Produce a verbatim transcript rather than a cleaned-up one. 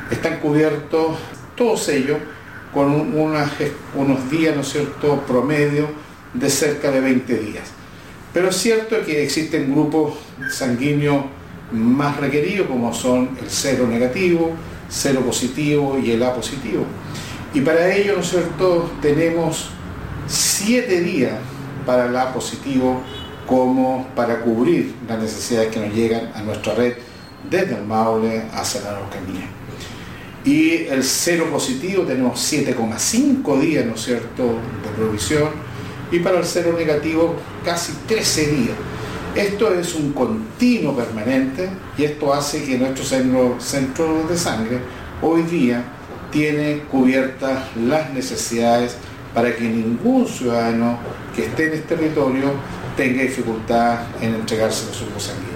están cubiertos todos ellos con unas, unos días, ¿no es cierto?, promedio de cerca de veinte días. Pero es cierto que existen grupos sanguíneos más requeridos, como son el cero negativo, cero positivo y el A positivo. Y para ello, ¿no es cierto?, tenemos siete días para el A positivo como para cubrir las necesidades que nos llegan a nuestra red desde el Maule hacia la Araucanía. Y el cero positivo tenemos siete coma cinco días, ¿no es cierto?, de provisión, y para el cero negativo casi trece días. Esto es un continuo permanente y esto hace que nuestro centro, centro de sangre hoy día tiene cubiertas las necesidades para que ningún ciudadano que esté en este territorio tenga dificultad en entregarse los grupos sanguíneos.